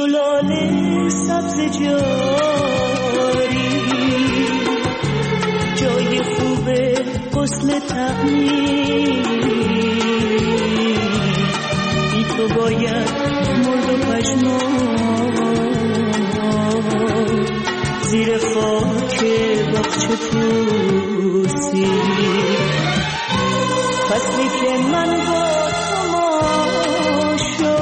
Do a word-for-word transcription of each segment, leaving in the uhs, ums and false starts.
چو لاله سبز جاری جای خوب غسل تعمیر بی تو باید مرد و پژمرد زیر خاک باغچه پوسی فصلی که من با تو ما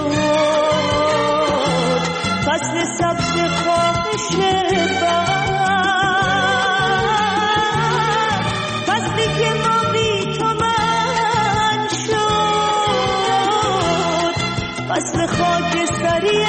شد فصل سبز خواهش بر فصلی که ما بی تو من شد فصل خاکستری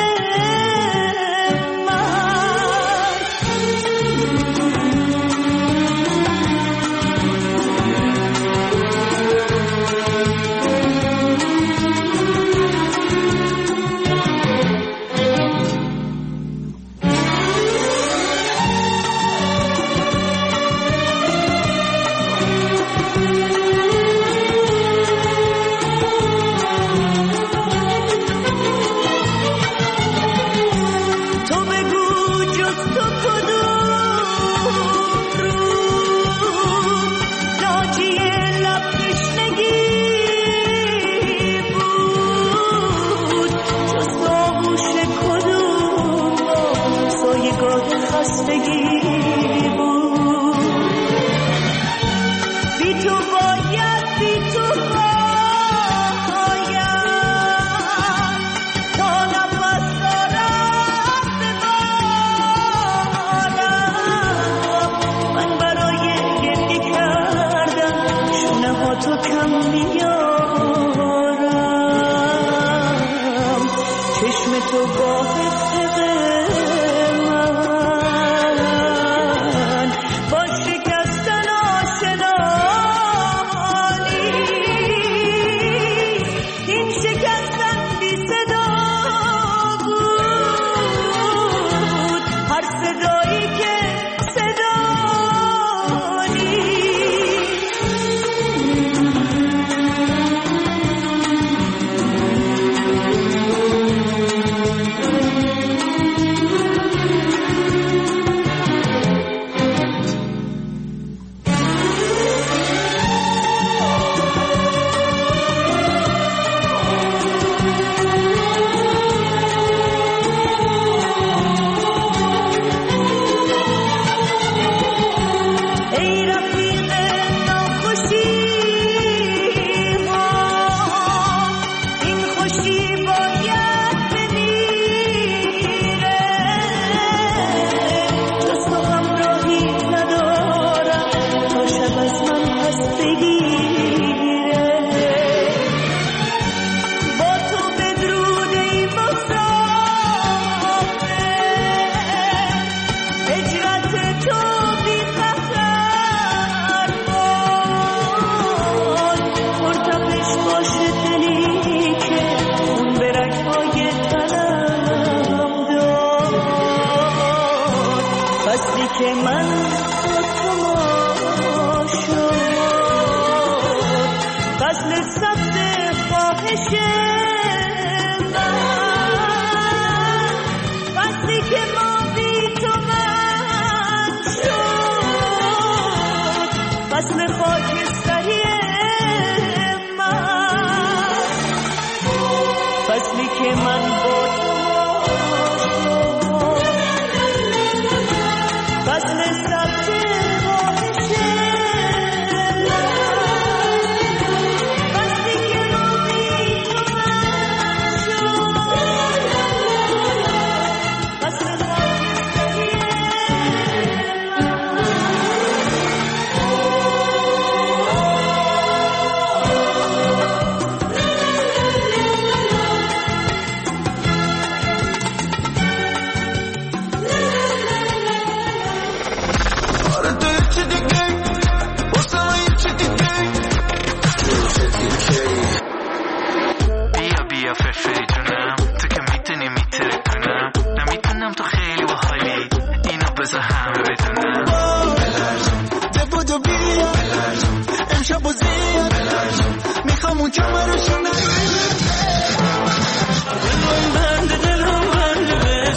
دلم بند دلم بند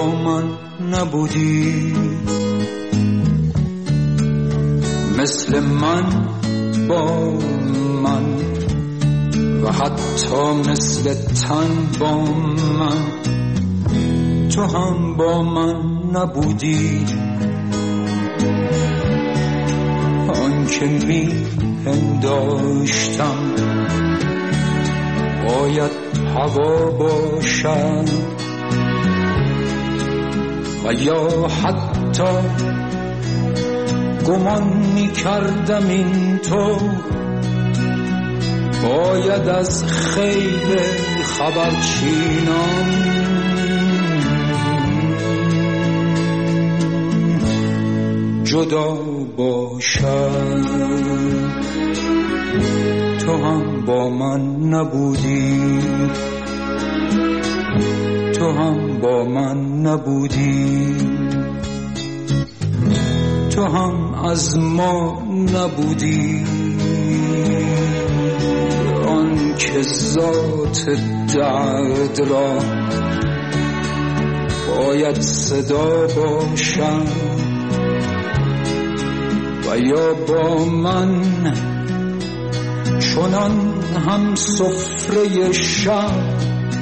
با من نبودی، مثل من با من و حتی مثل تن با من تو هم با من نبودی. آن که می پنداشتم باید هوا باشد و یا حتی گمان می کردم این تو باید از خیل خبرچینان جدا باشد. تو هم با من نبودی، تو هم با من نبودی، تو هم از ما نبودی. آن که ذات درد را باید صدا باشد و یا با من چنان هم سفره شب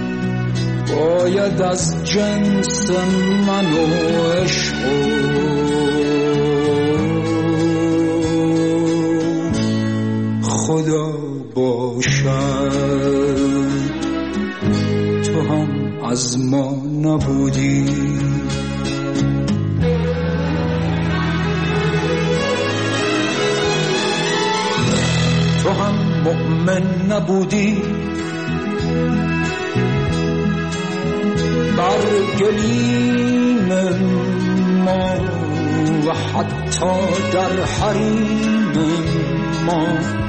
باید از جنس من و عشق خدا باشد. تو هم از ما نبودی، تو هم مؤمن نبودی، بر گلیم ما و حتی در حریم ما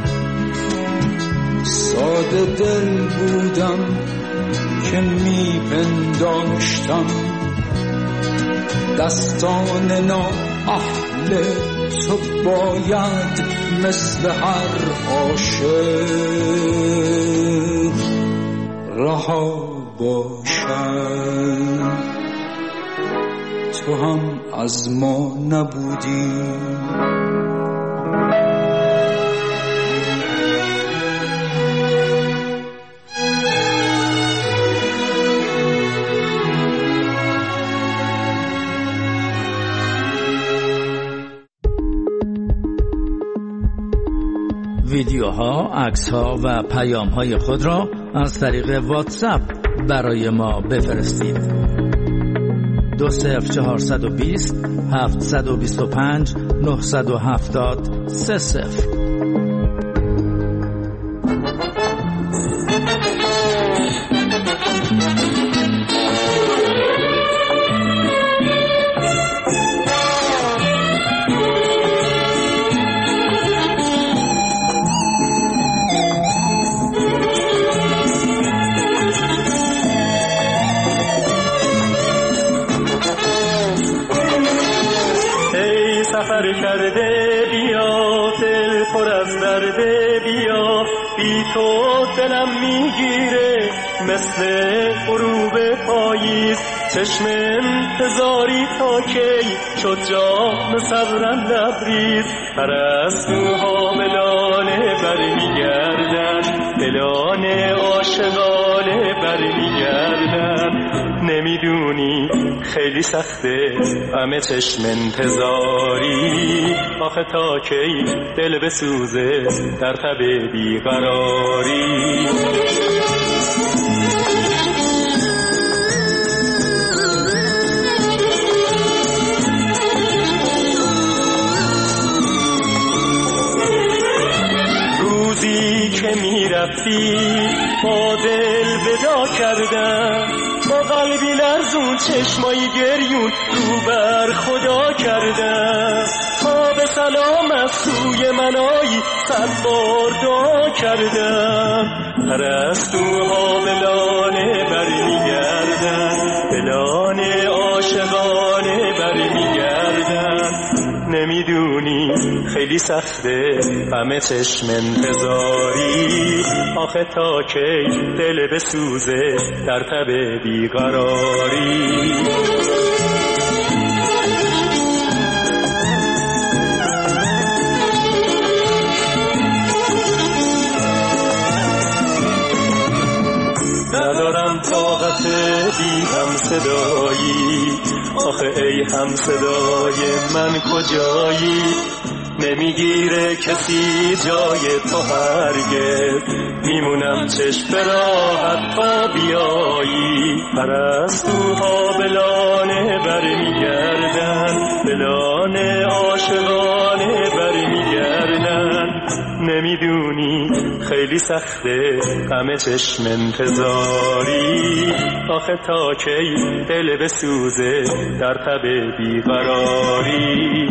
ساده دل بودم که می پنداشتم دستان نا اهل تو باید مثل هر عاشق رها باشد. تو هم از ما نبودی، ویدیوها، عکس‌ها و پیام‌های خود را از طریق واتساپ برای ما بفرستید. دو صفر چهارصد و بیست هفتصد و بیست و پنج نهصد و هفتاد سه صفر. سفر کرده بیا، دل پر از درده بیا، بی تو دلم میگیره مثل غروب پاییز. چشم انتظاری تا کی شد جام صبرم لبریز. پرستوها ملانه برمیگردن، دلان عاشقانه برمیگردن. نمیدونی خیلی سخته همه چشم انتظاری، آخه تا کی دل بسوزه در تب بیقراری. روزی که میرفتی با دل ودا کردم، با قلبی لرزون چشمایی گریون رو بر خدا کردم. تا به سلام از سوی من آیی صد بار دعا کردم. پرستوها ملانه برمیگردن، دلان عاشقانه برمیگردن. نمی نمیدونی خیلی سخته همه چشم انتظاری، آخه تا کی دل بسوزه در تب بیقراری. ندارم طاقت بی هم صدایی، آخه ای هم صدای من کجایی؟ نمیگیره کسی جای تو هرگز، میمونم چشم راحت تا بیایی. پرستوها بلانه برمیگردن، بلانه عاشقانه برمیگردن. نمیدونی خیلی سخته همه چشم انتظاری، آخه تا کی دل بسوزه در تب بیقراری.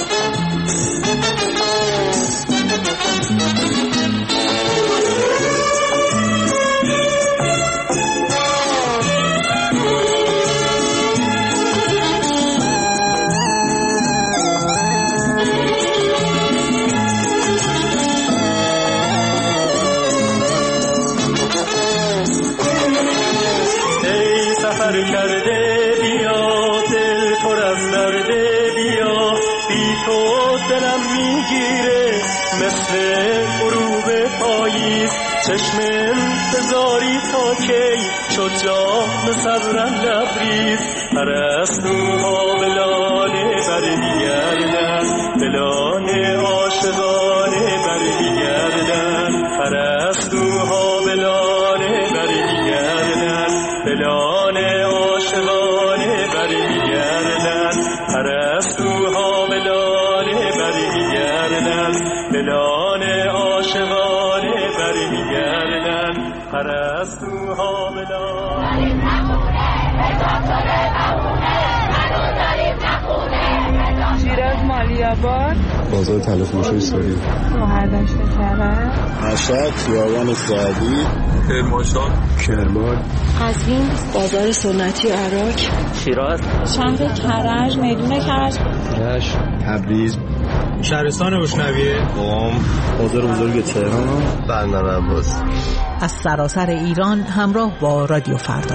سفر کرده بیا، دل پر از درده بیا، بی تو دلم میگیره مثل غروب پاییز. چشم انتظاری تا کی شد جام صبرم لبریز. پرستوها بلانه برمیگردن، بلانه عاشقانه برمیگردن. پرستوها بلانه برمیگردن، بلانه عاشقانه برمیگردن. پرستوها بلانه برمیگردن، بلانه عاشقانه برمیگردن. پرستوها بلانه شیراز مالیاباد، بازار تلفروشی سوری، مهردشت کرد، مشهد خیابان سعدی، کرمانشاه، کرمان، قزوین بازار سنتی عراق، شیراز شهر کرج، میدون کرج، رشت، تبریز، شهرستان روشنویه، قم، بازار بزرگ تهران، بندر عباس. از سراسر ایران همراه با رادیو فردا.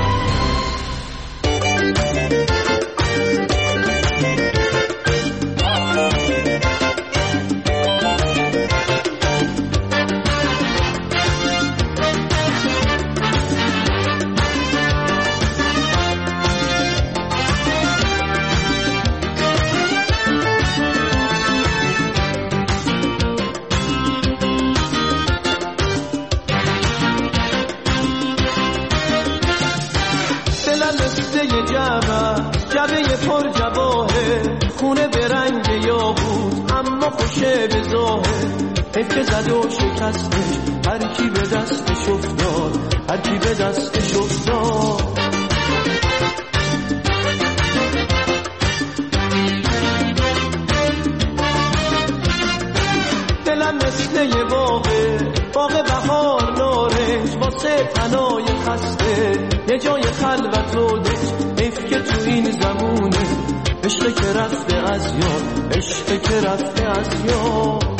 جبه پر جواهه، خونه به رنگ یاقوت اما خوشه به ظاهر. حیف که زد و شکستش هر کی به دستش افتاد، هر کی به دستش افتاد. دلم مثل یه باغه، باغ بهار نارنج، واسه تنای خسته یه جای خلوت و دشت. حیف که تو این زمونه عشق که رفته از یاد، عشق که رفته از یاد.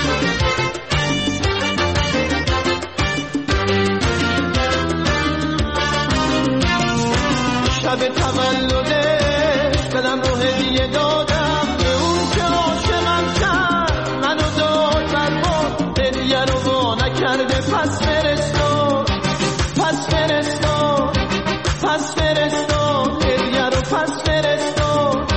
شب تولدش دلم رو هدیه دادم به اون که عاشقم کرد، منو داد بر باد، هدیه رو وا نکرده. پس فرستاد، پس فرستاد، پس فرستاد، هدیه رو پس فرستاد.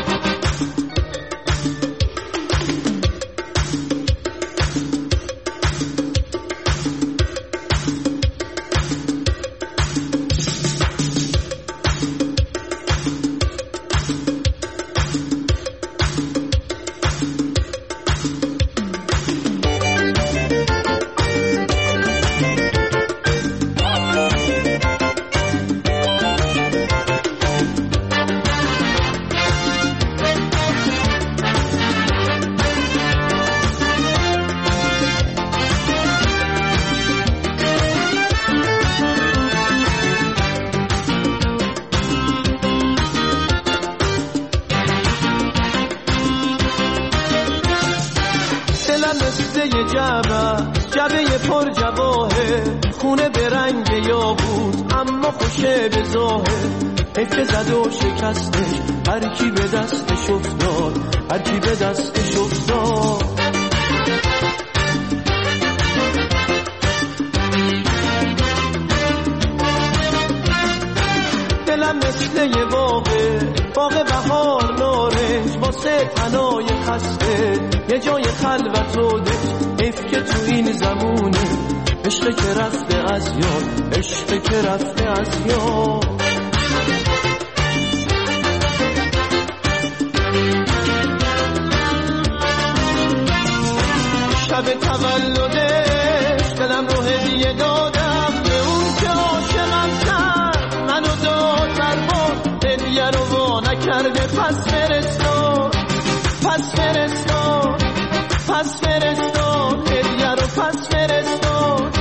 جبه پر جواهر، خونه به رنگ یاقوت اما خوشه به ظاهر. حیف زد و شکستش، هر کی به دستش افتاد، هر کی به دستش افتاد. دلم مثل یه باغه، باغ بهار نارنج، واسه تنای خسته یه جای خلوت و دل. حیف که تو این زمونه عشق که رفته از یاد، عشق که رفته از یاد. شب تولدش دلم رو هدیه دادم به اون که عاشقم کرد، منو داد برباد، هدیه رو وا نکرده. پس فرستاد، پس فرستاد، پس فرستاد، هدیه رو پس فرستاد.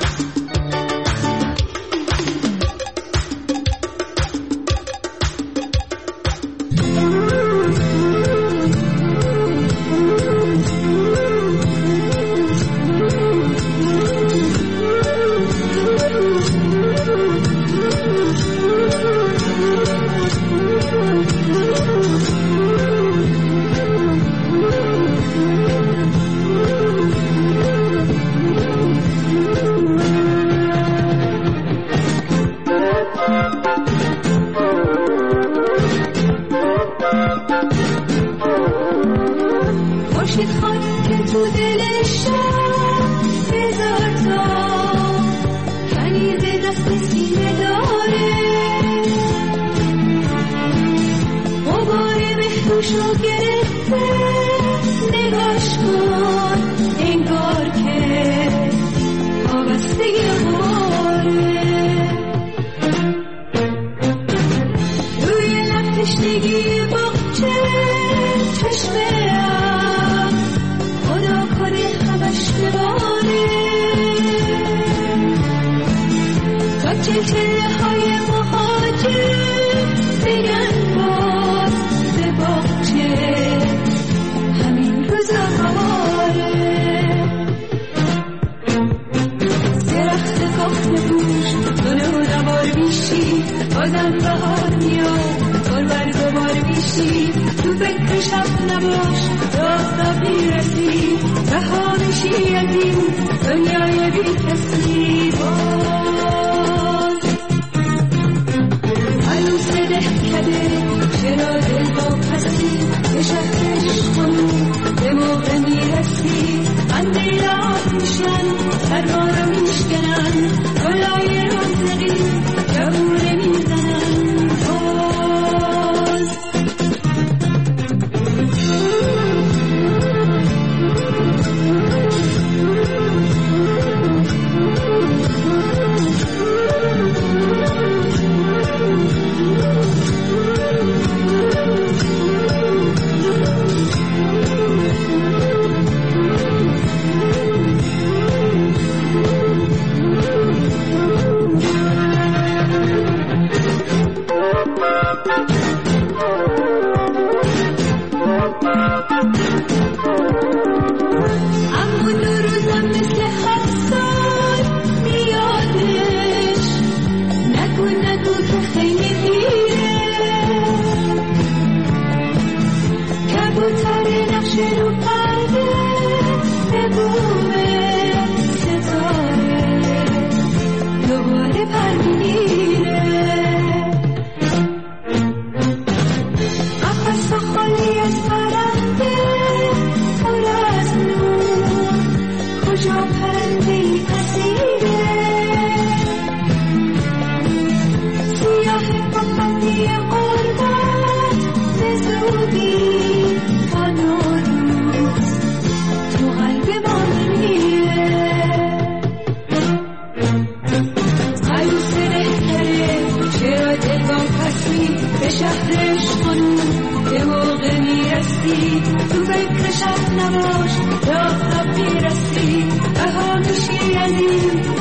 تو فکر شب نباش، راه را میرسی، بها میشی از این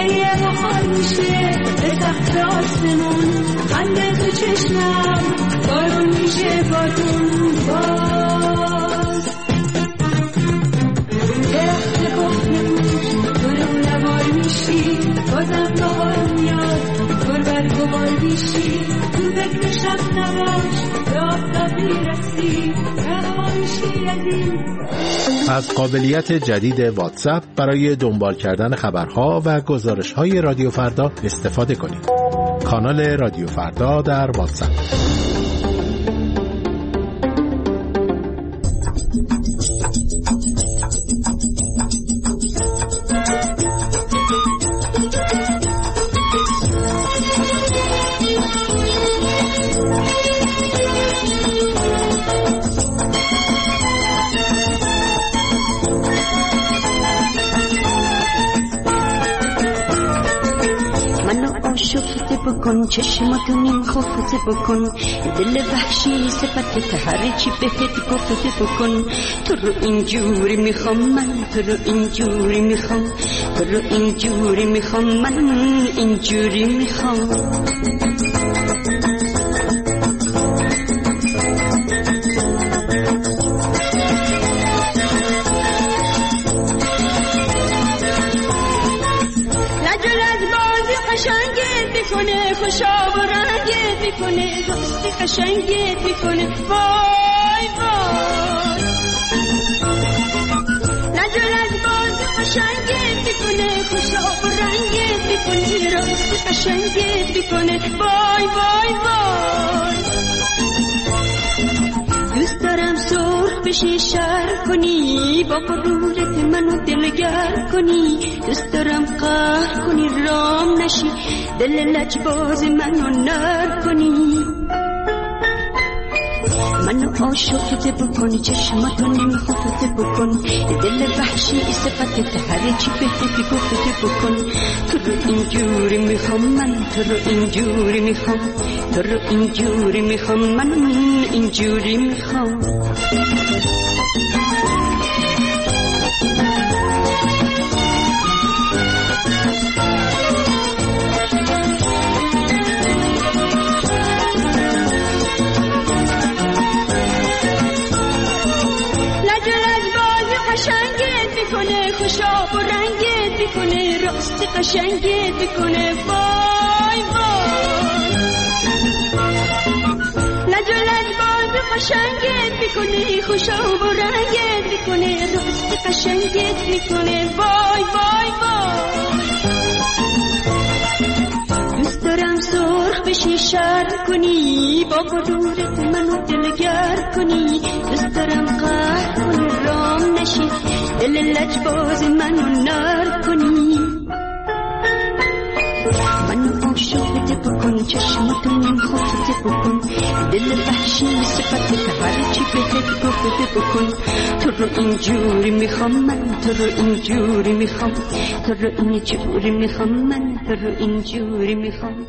یه بخار میشه به سقف آسمون خنده تو چشمم بارون میشه بارون باز درخت گفته بود تو رو نوار میشی بازم بهار میاد گل برگ و بار بیشی تو فکر شب نباش به آفتاب میرسی رها میشی از این. از قابلیت جدید واتساپ برای دنبال کردن خبرها و گزارش‌های رادیو فردا استفاده کنید. کانال رادیو فردا در واتساپ. بکن چشماتو نیم خفته بکن دل وحشی صفت هر چی بهت گفته بکن تو رو اینجوری میخوام من تو رو اینجوری میخوام تو رو اینجوری میخوام من اینجوری میخوام خوشا و رنگت میکنه دوستی قشنگت میکنه وای وای نجور از باز قشنگت میکنه خوشا و رنگت میکنه دوستی قشنگت میکنه وای وای وای دوست دارم سرخ بشی شر کنی با غرورت منو دلگر کنی دوست دارم قهر کنی رام نشی دل لجباز منو نر کنی منو عاشقت بکنی چشماتو نمیخوفت بکن دل وحشی صفتت هر چی بهت گفت بکن تو رو اینجوری میخوام من تو رو اینجوری میخوام تو رو اینجوری میخوام من اینجوری میخوام خوشا و رنگت میکنه راستی قشنگت میکنه وای وای نجلت باز قشنگت میکنه خوشا و رنگت میکنه راستی قشنگت میکنه وای وای وای دوست دارم سرخ بشی شر کنی با غرورت منو دلگر کنی دوست دارم قهر کنی رام نشی دل لجباز منو نر کنی منو عاشقت بکن چشماتو نمیخوفت بکن دل وحشی صفتت هر چی بهت گفت بکن تو رو اینجوری میخوام من تو رو اینجوری میخوام تو رو اینجوری میخوام من تو رو اینجوری میخوام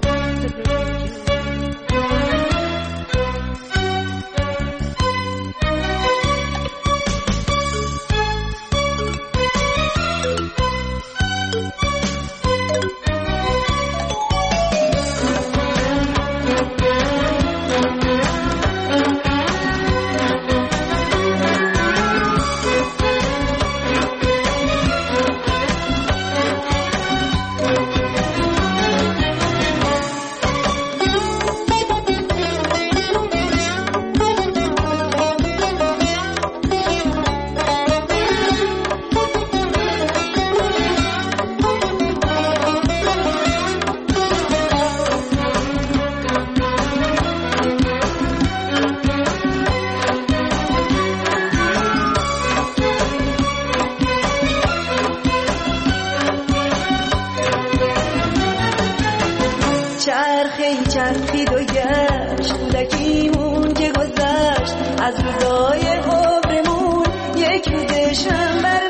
چرخید و گشت کودکیمون که گذشت از روزای عمرمون یک روزشم بر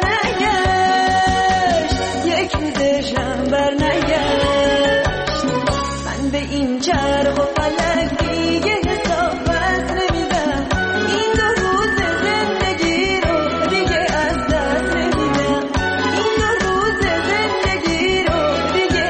نگشت یک روزشم بر نگشت من به این چرخ و فلک دیگه حساب بس نمیدم این دو روز زندگی رو دیگه از دست نمیدم این دو روز زندگی رو دیگه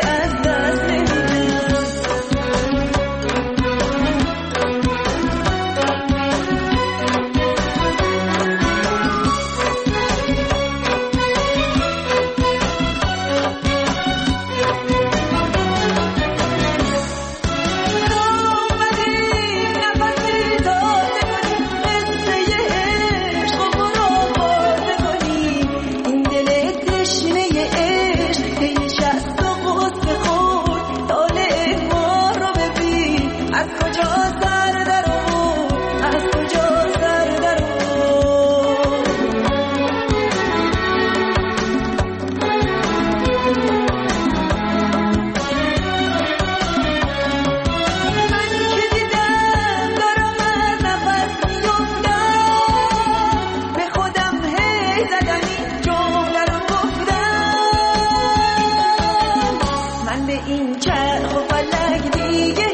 این چرخ و فلک دیگه